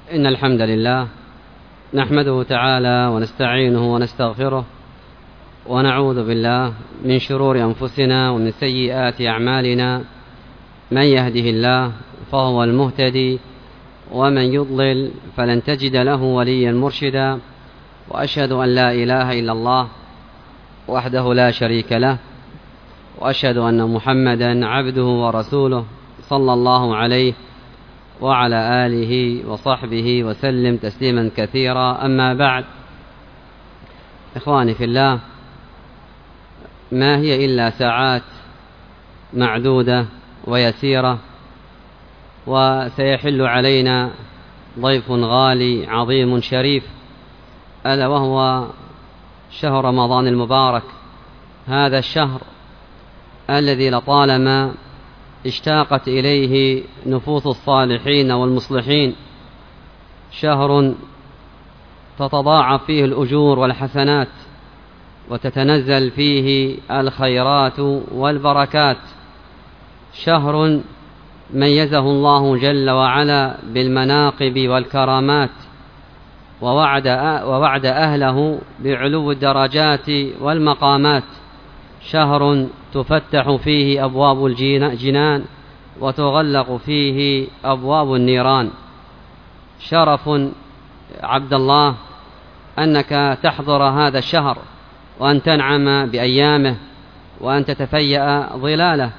إن الحمد لله نحمده تعالى ونستعينه ونستغفره ونعوذ بالله من شرور أنفسنا ومن سيئات أعمالنا. من يهده الله فهو المهتدي ومن يضلل فلن تجد له وليا مرشدا. وأشهد أن لا إله إلا الله وحده لا شريك له، وأشهد أن محمدا عبده ورسوله صلى الله عليه وعلى آله وصحبه وسلم تسليما كثيرا. أما بعد، إخواني في الله، ما هي إلا ساعات معدودة ويسيرة وسيحل علينا ضيف غالي عظيم شريف، ألا وهو شهر رمضان المبارك. هذا الشهر الذي لطالما اشتاقت إليه نفوس الصالحين والمصلحين، شهر تتضاعف فيه الأجور والحسنات وتتنزل فيه الخيرات والبركات، شهر ميزه الله جل وعلا بالمناقب والكرامات ووعد أهله بعلو الدرجات والمقامات، شهر تفتح فيه أبواب الجنان وتغلق فيه أبواب النيران. شرف عبد الله أنك تحضر هذا الشهر وأن تنعم بأيامه وأن تتفيأ ظلاله.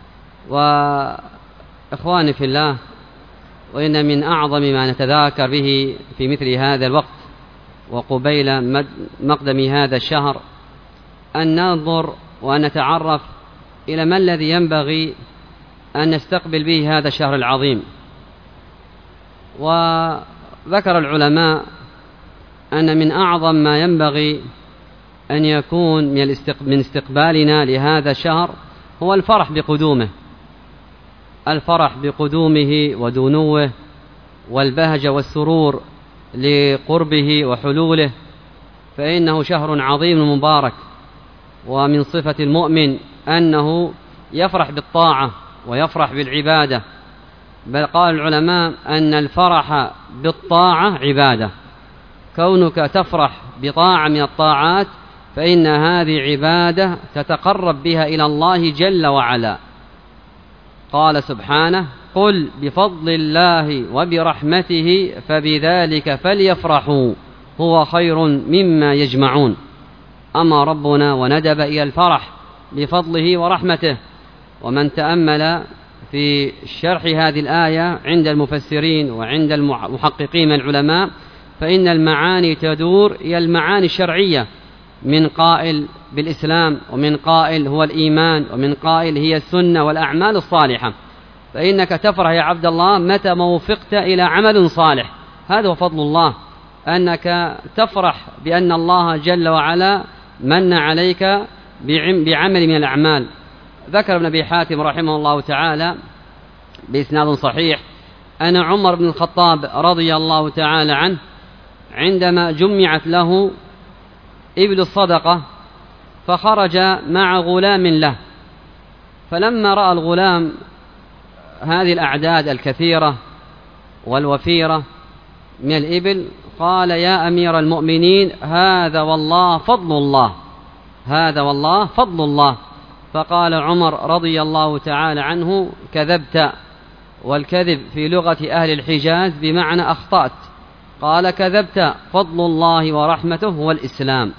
وإخواني في الله، وإن من أعظم ما نتذاكر به في مثل هذا الوقت وقبيل مقدم هذا الشهر أن ننظر وأن نتعرف إلى ما الذي ينبغي أن نستقبل به هذا الشهر العظيم. وذكر العلماء أن من أعظم ما ينبغي أن يكون من استقبالنا لهذا الشهر هو الفرح بقدومه، الفرح بقدومه ودنوه، والبهجة والسرور لقربه وحلوله، فإنه شهر عظيم مبارك. ومن صفة المؤمن أنه يفرح بالطاعة ويفرح بالعبادة، بل قال العلماء أن الفرح بالطاعة عبادة. كونك تفرح بطاعة من الطاعات فإن هذه عبادة تتقرب بها إلى الله جل وعلا. قال سبحانه: قل بفضل الله وبرحمته فبذلك فليفرحوا هو خير مما يجمعون. أما ربنا وندب إلى الفرح بفضله ورحمته. ومن تأمل في شرح هذه الآية عند المفسرين وعند المحققين من العلماء فإن المعاني تدور إلى المعاني الشرعية، من قائل بالإسلام، ومن قائل هو الإيمان، ومن قائل هي السنة والأعمال الصالحة. فإنك تفرح يا عبد الله متى ما وفقت إلى عمل صالح، هذا هو فضل الله، أنك تفرح بأن الله جل وعلا من عليك بعمل من الأعمال. ذكر ابن أبي حاتم رحمه الله تعالى بإسناد صحيح أن عمر بن الخطاب رضي الله تعالى عنه عندما جمعت له إبل الصدقة فخرج مع غلام له، فلما رأى الغلام هذه الأعداد الكثيرة والوفيرة من الإبل قال: يا أمير المؤمنين، هذا والله فضل الله، هذا والله فضل الله. فقال عمر رضي الله تعالى عنه: كذبت. والكذب في لغة أهل الحجاز بمعنى أخطأت. قال: كذبت، فضل الله ورحمته هو الإسلام.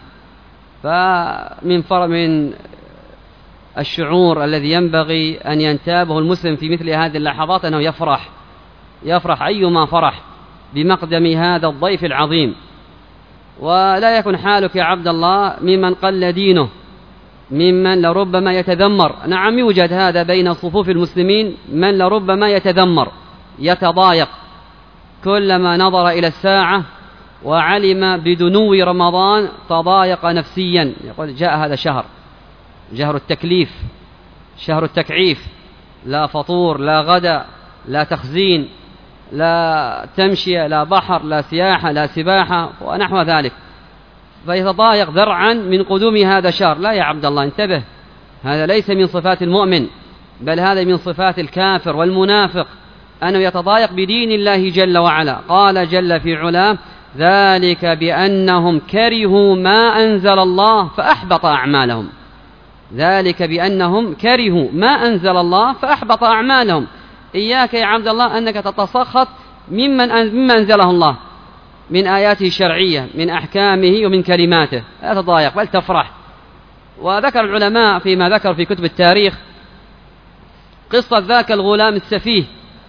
فمن الشعور الذي ينبغي أن ينتابه المسلم في مثل هذه اللحظات أنه يفرح أيما فرح بمقدم هذا الضيف العظيم. ولا يكن حالك يا عبد الله ممن قل دينه، ممن لربما يتذمر. نعم، يوجد هذا بين صفوف المسلمين من لربما يتذمر يتضايق كلما نظر إلى الساعة وعلم بدنو رمضان تضايق نفسيا، يقول: جاء هذا شهر التكليف، شهر التكعيف، لا فطور، لا غدا، لا تخزين، لا تمشية، لا بحر، لا سياحة، لا سباحة ونحو ذلك، فيتضايق ذرعا من قدوم هذا الشهر. لا يا عبد الله، انتبه، هذا ليس من صفات المؤمن، بل هذا من صفات الكافر والمنافق. أنه يتضايق بدين الله جل وعلا. قال جل في علاه: ذلك بأنهم كرهوا ما أنزل الله فأحبط أعمالهم. ذلك بأنهم كرهوا ما أنزل الله فأحبط أعمالهم. إياك يا عبد الله أنك تتسخط مما أنزله الله من آياته الشرعية، من أحكامه ومن كلماته، لا تضايق بل تفرح. وذكر العلماء فيما ذكر في كتب التاريخ قصة ذاك الغلام السفيه،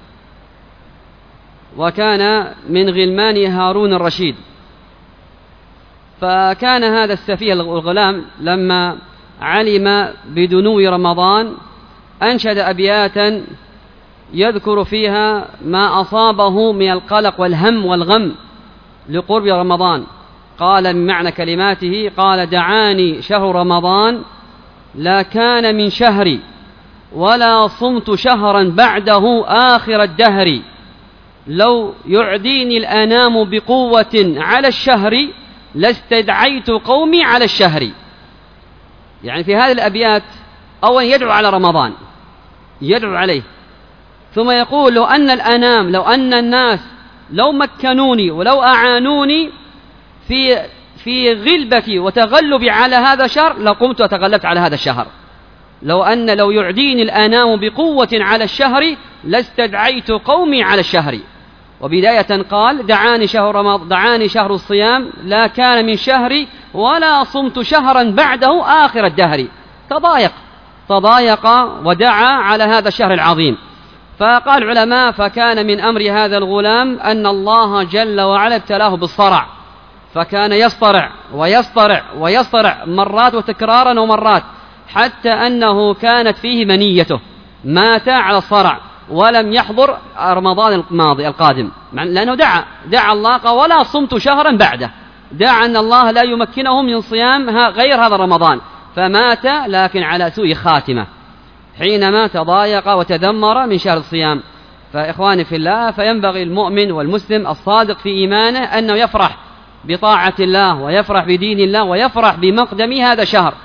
وكان من غلمان هارون الرشيد. فكان هذا السفيه الغلام لما علم بدنو رمضان أنشد أبياتا يذكر فيها ما أصابه من القلق والهم والغم لقرب رمضان. قال من معنى كلماته: قال: دعاني شهر رمضان لا كان من شهري، ولا صمت شهرا بعده آخر الدهر، لو يعديني الأنام بقوة على الشهر لاستدعيت قومي على الشهر. يعني في هذه الأبيات أولا يدعو على رمضان، يدعو عليه، ثم يقول: لو أن الأنام، لو أن الناس لو مكنوني ولو أعانوني في غلبتي وتغلبي على هذا الشهر لقمت وتغلبت على هذا الشهر. لو يعديني الأنام بقوة على الشهر لاستدعيت قومي على الشهر. وبداية قال: دعاني شهر الصيام لا كان من شهري، ولا صمت شهرا بعده آخر الدهر. تضايق ودعا على هذا الشهر العظيم. فقال العلماء: فكان من أمر هذا الغلام أن الله جل وعلا ابتلاه بالصرع، فكان يصطرع مرات وتكرارا ومرات، حتى أنه كانت فيه منيته، مات على الصرع ولم يحضر رمضان القادم، لأنه دعا الله، قال: ولا صمت شهرا بعده، دعا أن الله لا يمكنه من صيام غير هذا رمضان، فمات لكن على سوء خاتمة حينما تضايق وتذمر من شهر الصيام. فإخواني في الله، فينبغي المؤمن والمسلم الصادق في إيمانه أنه يفرح بطاعة الله ويفرح بدين الله ويفرح بمقدم هذا الشهر.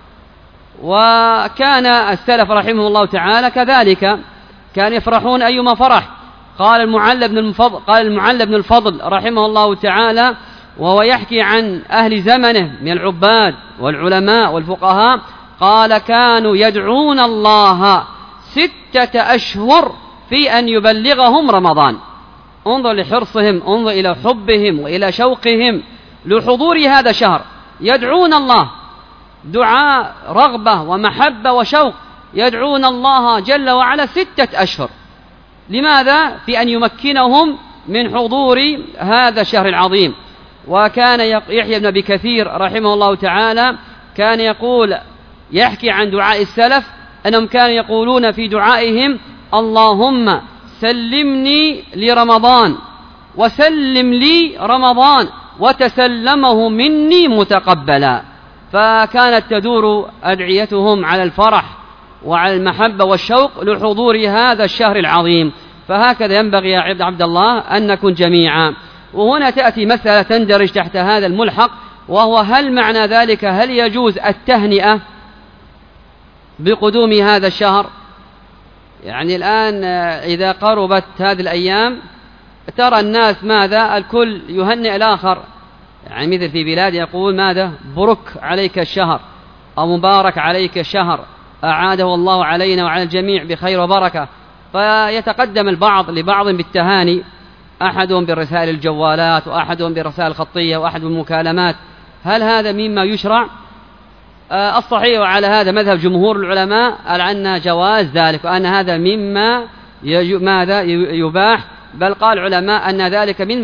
وكان السلف رحمه الله تعالى كذلك، كان يفرحون أيما فرح. قال المعلى بن الفضل رحمه الله تعالى وهو يحكي عن أهل زمنه من العباد والعلماء والفقهاء، قال: كانوا يدعون الله 6 أشهر في أن يبلغهم رمضان. انظر لحرصهم، انظر إلى حبهم وإلى شوقهم لحضور هذا الشهر، يدعون الله دعاء رغبة ومحبة وشوق، يدعون الله جل وعلا 6 أشهر. لماذا؟ في أن يمكنهم من حضور هذا الشهر العظيم. وكان يحيى بن أبي كثير رحمه الله تعالى كان يحكي عن دعاء السلف أنهم كانوا يقولون في دعائهم: اللهم سلمني لرمضان وسلم لي رمضان وتسلمه مني متقبلا. فكانت تدور أدعيتهم على الفرح وعلى المحبة والشوق لحضور هذا الشهر العظيم. فهكذا ينبغي يا عبد الله أن نكون جميعا. وهنا تأتي مسألة تندرج تحت هذا الملحق، وهو: هل معنى ذلك هل يجوز التهنئة بقدوم هذا الشهر؟ يعني الآن إذا قربت هذه الأيام ترى الناس ماذا؟ الكل يهنئ الآخر، يعني مثل في بلاد يقول ماذا؟ برك عليك الشهر، أو مبارك عليك الشهر، أعاده الله علينا وعلى الجميع بخير وبركة. فيتقدم البعض لبعض بالتهاني، أحدهم بالرسائل الجوالات، وأحدهم بالرسائل الخطية، وأحد بالمكالمات. هل هذا مما يشرع؟ الصحيح على هذا مذهب جمهور العلماء على أن جواز ذلك، وأن هذا مما يباح، بل قال العلماء أن ذلك من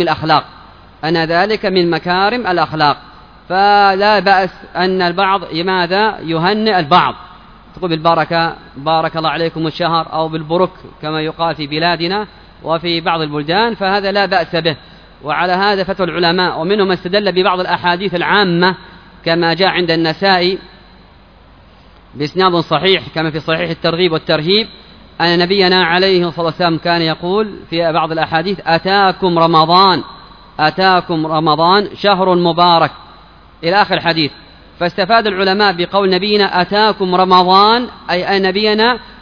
مكارم الأخلاق، فلا بأس أن البعض ماذا يهنئ البعض، تقول بالبركة، بارك الله عليكم الشهر، أو بالبرك كما يقال في بلادنا وفي بعض البلدان، فهذا لا بأس به. وعلى هذا فتوى العلماء، ومنهم من استدل ببعض الأحاديث العامة كما جاء عند النسائي بإسناد صحيح كما في صحيح الترغيب والترهيب أن نبينا عليه الصلاة والسلام كان يقول في بعض الأحاديث: أتاكم رمضان شهر مبارك، إلى آخر الحديث. فاستفاد العلماء بقول نبينا أتاكم رمضان، أي أن نبينا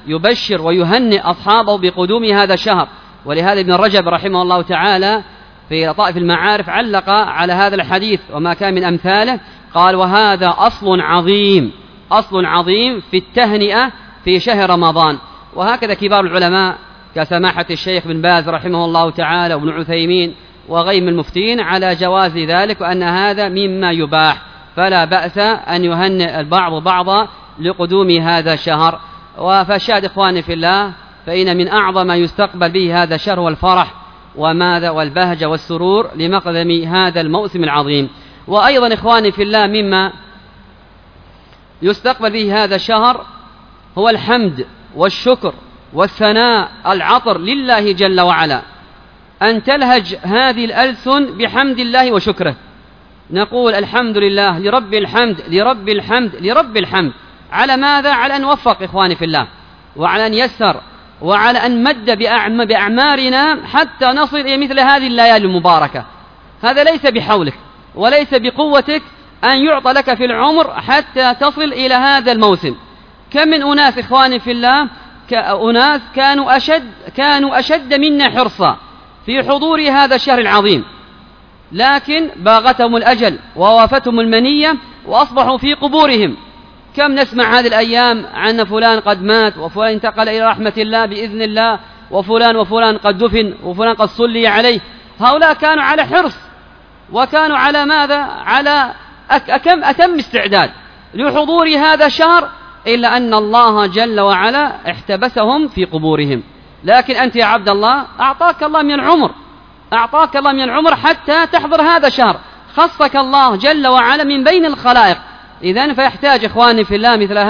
يبشر ويهنئ أصحابه بقدوم هذا الشهر. ولهذا ابن رجب رحمه الله تعالى في لطائف المعارف علق على هذا الحديث وما كان من أمثاله، قال: وهذا أصل عظيم في التهنئة في شهر رمضان. وهكذا كبار العلماء كسماحة الشيخ بن باز رحمه الله تعالى وابن عثيمين وغير من المفتين على جواز ذلك، وأن هذا مما يباح، فلا بأس أن يهنئ البعض بعضا لقدوم هذا الشهر. وفشاهد إخواني في الله، فإن من أعظم ما يستقبل به هذا الشهر والفرح والبهجة والسرور لمقدم هذا الموسم العظيم. وأيضا إخواني في الله مما يستقبل به هذا الشهر هو الحمد والشكر والثناء العطر لله جل وعلا، أن تلهج هذه الألسن بحمد الله وشكره. نقول الحمد لله، لرب الحمد، لرب الحمد، لرب الحمد. على ماذا؟ على أن نوفق إخواني في الله، وعلى أن يسر، وعلى أن مد بأعمارنا حتى نصل إلى مثل هذه الليالي المباركة. هذا ليس بحولك وليس بقوتك أن يعطى لك في العمر حتى تصل إلى هذا الموسم. كم من أناس إخواني في الله، أناس كانوا أشد منا حرصا في حضور هذا الشهر العظيم، لكن باغتهم الأجل ووافتهم المنية وأصبحوا في قبورهم. كم نسمع هذه الأيام عن فلان قد مات، وفلان انتقل إلى رحمة الله بإذن الله، وفلان قد دفن، وفلان قد صلي عليه. هؤلاء كانوا على حرص، وكانوا على ماذا؟ على أتم استعداد لحضور هذا الشهر، إلا أن الله جل وعلا احتبسهم في قبورهم. لكن أنت يا عبد الله أعطاك الله من العمر حتى تحضر هذا الشهر، خصك الله جل وعلا من بين الخلائق. إذن فيحتاج إخواني في الله مثل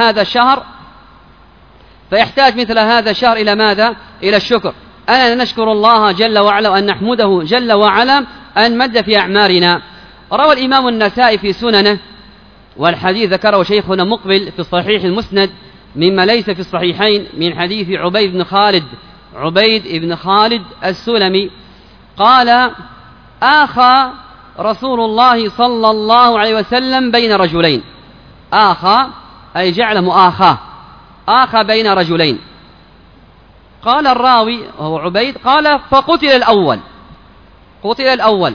هذا الشهر إلى ماذا؟ إلى الشكر، أن نشكر الله جل وعلا وأن نحمده جل وعلا أن مد في أعمارنا. روى الإمام النسائي في سننه، والحديث ذكره شيخنا مقبل في الصحيح المسند مما ليس في الصحيحين، من حديث عبيد بن خالد السلمي قال: آخى رسول الله صلى الله عليه وسلم بين رجلين. آخى أي جعل مؤاخاة، آخى بين رجلين. قال الراوي وهو عبيد، قال: فقتل الأول.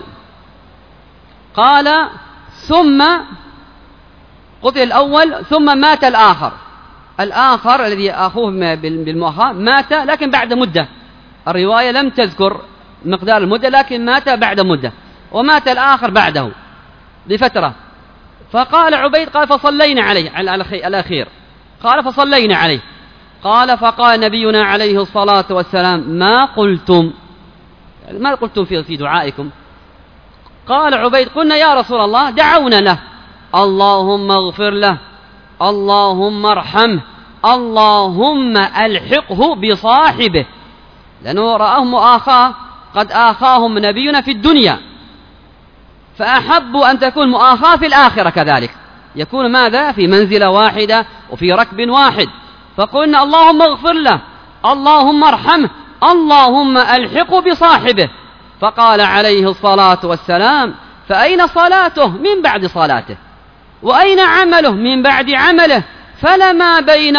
قال: ثم قتل الأول ثم مات الآخر الذي أخوه بالمؤاخاة مات، لكن بعد مدة. الرواية لم تذكر مقدار المدة، لكن مات بعد مدة، ومات الآخر بعده بفترة. فقال عبيد، قال: فصلينا عليه على الأخير. قال: فصلينا عليه. قال: فقال نبينا عليه الصلاة والسلام: ما قلتم في دعائكم؟ قال عبيد: قلنا يا رسول الله، دعونا له، اللهم اغفر له، اللهم ارحمه، اللهم ألحقه بصاحبه، لأنه رآهم مؤاخاة، قد آخاهم نبينا في الدنيا، فأحبوا أن تكون مؤاخاة في الآخرة كذلك، يكون ماذا؟ في منزلة واحدة وفي ركب واحد. فقلنا اللهم اغفر له، اللهم ارحمه، اللهم ألحقه بصاحبه. فقال عليه الصلاة والسلام: فأين صلاته من بعد صلاته؟ وأين عمله من بعد عمله؟ فلما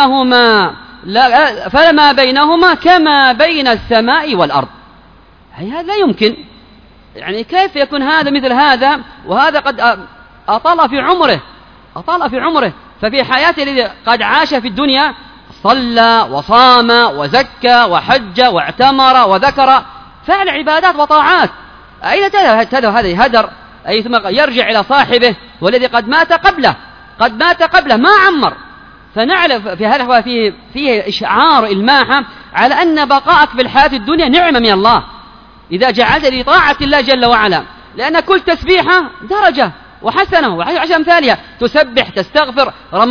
بينهما كما بين السماء والأرض. هذا لا يمكن، يعني كيف يكون هذا مثل هذا؟ وهذا قد أطال في عمره، ففي حياته الذي قد عاش في الدنيا صلى وصام وزكى وحج واعتمر وذكر، فعل عبادات وطاعات. أين تذهب هذا هدر؟ أي ثم يرجع إلى صاحبه والذي قد مات قبله ما عمر. فنعلم في هذا فيه إشعار إلماحة على أن بقاءك في الحياة الدنيا نعمة من الله إذا جعلت لطاعة الله جل وعلا، لأن كل تسبيحة درجة وحسنة وعشر أمثالها، تسبح تستغفر،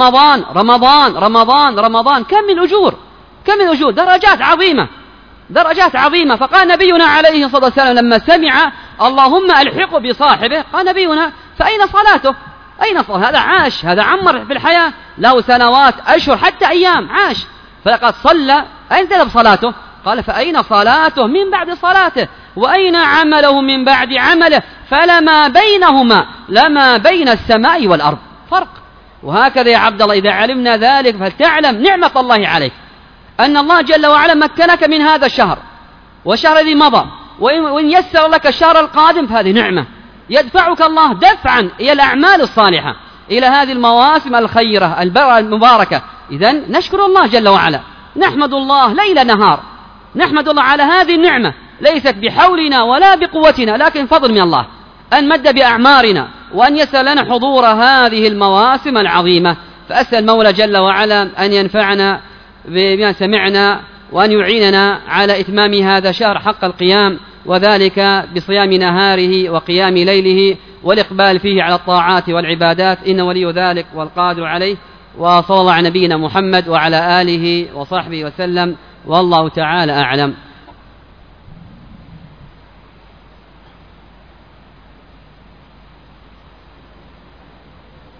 رمضان، كم من أجور، درجات عظيمة. فقال نبينا عليه الصلاة والسلام لما سمع اللهم ألحقه بصاحبه، قال نبينا: فأين صلاته؟ هذا عاش، هذا عمر في الحياة، له سنوات، أشهر، حتى أيام عاش، فلقد صلى، أين تذهب صلاته؟ قال: فأين صلاته من بعد صلاته؟ وأين عمله من بعد عمله؟ فلما بينهما لما بين السماء والأرض، فرق. وهكذا يا عبد الله إذا علمنا ذلك فلتعلم نعمة الله عليك، أن الله جل وعلا مكنك من هذا الشهر والشهر الذي مضى، وإن يسر لك الشهر القادم فهذه نعمة يدفعك الله دفعا إلى الأعمال الصالحة، إلى هذه المواسم الخيرة المباركة. إذن نشكر الله جل وعلا، نحمد الله ليل نهار، نحمد الله على هذه النعمة، ليست بحولنا ولا بقوتنا لكن فضل من الله أن مد بأعمارنا وأن يسر لنا حضور هذه المواسم العظيمة. فأسأل المولى جل وعلا أن ينفعنا بما سمعنا وأن يعيننا على إتمام هذا الشهر حق القيام، وذلك بصيام نهاره وقيام ليله والإقبال فيه على الطاعات والعبادات، إن ولي ذلك والقادر عليه. وصلى الله على نبينا محمد وعلى آله وصحبه وسلم، والله تعالى أعلم.